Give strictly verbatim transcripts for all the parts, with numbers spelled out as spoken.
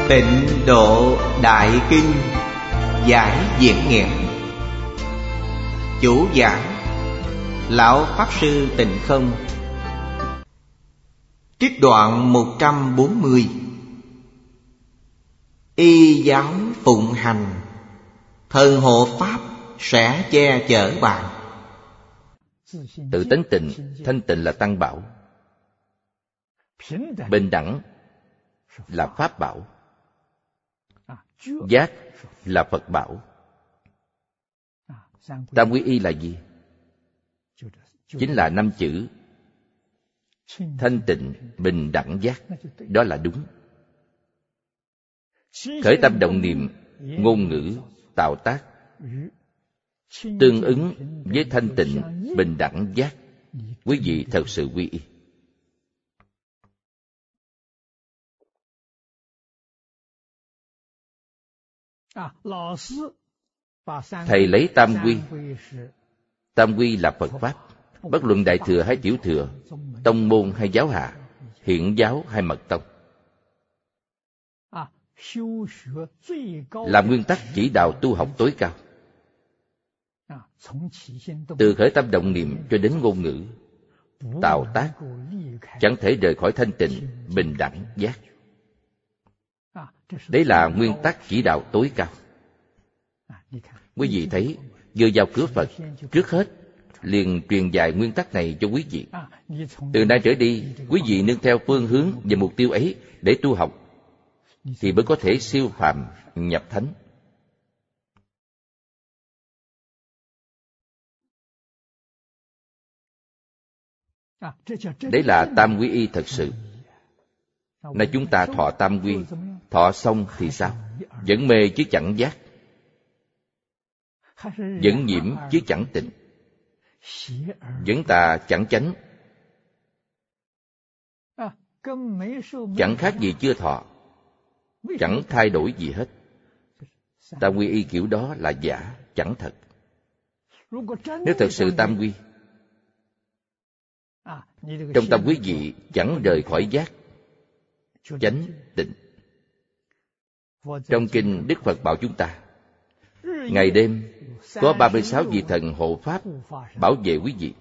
Tịnh Độ Đại Kinh giải diễn nghĩa. Chủ giảng Lão Pháp Sư Tịnh Không. Trích đoạn một trăm bốn mươi. Y giáo phụng hành, thần hộ pháp sẽ che chở bạn. Tự tánh tịnh, thanh tịnh là tăng bảo, bình đẳng là pháp bảo, giác là Phật bảo. Tam quy y là gì? Chính là năm chữ thanh tịnh, bình đẳng, giác. Đó là đúng. Khởi tâm động niệm, ngôn ngữ, tạo tác tương ứng với thanh tịnh, bình đẳng, giác, quý vị thật sự quy y. Thầy lấy tam quy. Tam quy là Phật Pháp. Bất luận Đại Thừa hay Tiểu Thừa, tông môn hay giáo hạ, hiện giáo hay mật tông, là nguyên tắc chỉ đạo tu học tối cao. Từ khởi tâm động niệm cho đến ngôn ngữ, tạo tác, chẳng thể rời khỏi thanh tịnh, bình đẳng, giác. Đấy là nguyên tắc chỉ đạo tối cao. Quý vị thấy, vừa vào cửa Phật, trước hết liền truyền dạy nguyên tắc này cho quý vị. Từ nay trở đi, quý vị nương theo phương hướng và mục tiêu ấy để tu học, thì mới có thể siêu phàm nhập thánh. Đấy là tam quy y thật sự. Nay chúng ta thọ tam quy, thọ xong thì sao? Vẫn mê chứ chẳng giác, vẫn nhiễm chứ chẳng tịnh, vẫn tà chẳng chánh, chẳng khác gì chưa thọ, chẳng thay đổi gì hết. Tam quy y kiểu đó là giả, chẳng thật. Nếu thật sự tam quy, trong tâm quý vị chẳng rời khỏi giác, chánh, tịnh. Trong kinh Đức Phật bảo chúng ta, ngày đêm có ba mươi sáu vị thần hộ pháp bảo vệ quý vị.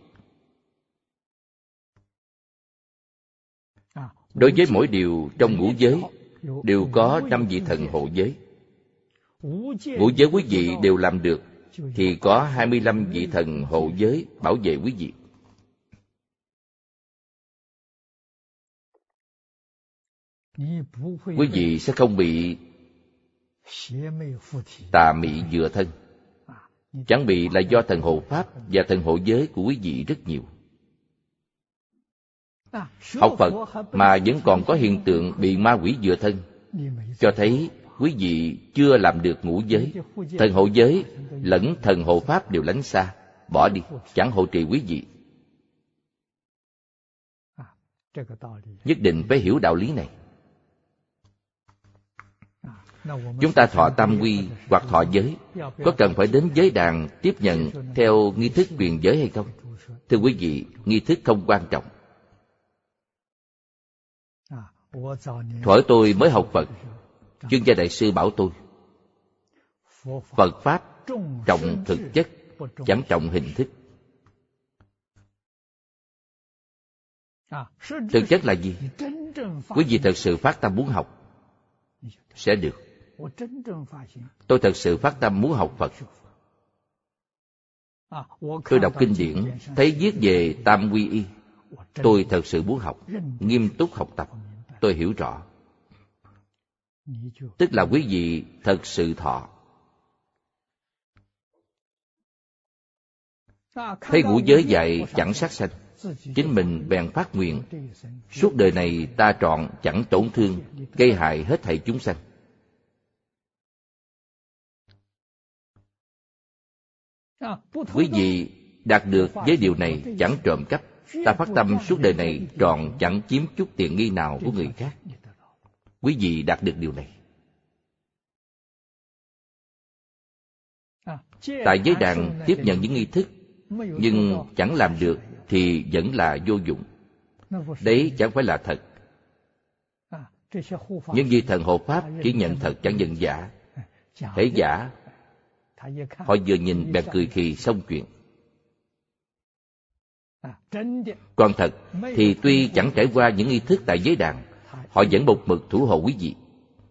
Đối với mỗi điều trong ngũ giới đều có năm vị thần hộ giới. Ngũ giới quý vị đều làm được thì có hai mươi lăm vị thần hộ giới bảo vệ quý vị. Quý vị sẽ không bị tà mị dựa thân. Chẳng bị là do thần hộ pháp và thần hộ giới của quý vị rất nhiều. Học Phật mà vẫn còn có hiện tượng bị ma quỷ dựa thân, cho thấy quý vị chưa làm được ngũ giới. Thần hộ giới lẫn thần hộ pháp đều lánh xa, bỏ đi, chẳng hộ trì quý vị. Nhất định phải hiểu đạo lý này. Chúng ta thọ tam quy hoặc thọ giới, có cần phải đến giới đàn tiếp nhận theo nghi thức truyền giới hay không? Thưa quý vị, nghi thức không quan trọng. Thuở tôi mới học Phật, Chương Gia Đại Sư bảo tôi, Phật Pháp trọng thực chất, chẳng trọng hình thức. Thực chất là gì? Quý vị thật sự phát tâm muốn học, sẽ được. Tôi thật sự phát tâm muốn học Phật. Tôi đọc kinh điển, thấy viết về tam quy y. Tôi thật sự muốn học, nghiêm túc học tập. Tôi hiểu rõ. Tức là quý vị thật sự thọ. Thấy ngũ giới dạy chẳng sát sanh, chính mình bèn phát nguyện, suốt đời này ta trọn chẳng tổn thương, gây hại hết thảy chúng sanh. Quý vị đạt được với điều này chẳng trộm cắp, ta phát tâm suốt đời này trọn chẳng chiếm chút tiện nghi nào của người khác. Quý vị đạt được điều này. Tại giới đàn tiếp nhận những nghi thức, nhưng chẳng làm được thì vẫn là vô dụng. Đấy chẳng phải là thật. Những vị thần hộ pháp chỉ nhận thật chẳng nhận giả. Thấy giả, họ vừa nhìn bèn cười khì xong chuyện. Còn thật thì tuy chẳng trải qua những nghi thức tại giới đàn, họ vẫn một mực thủ hộ quý vị.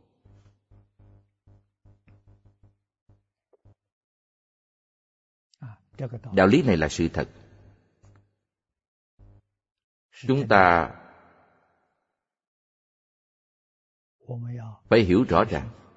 Đạo lý này là sự thật. Chúng ta phải hiểu rõ ràng.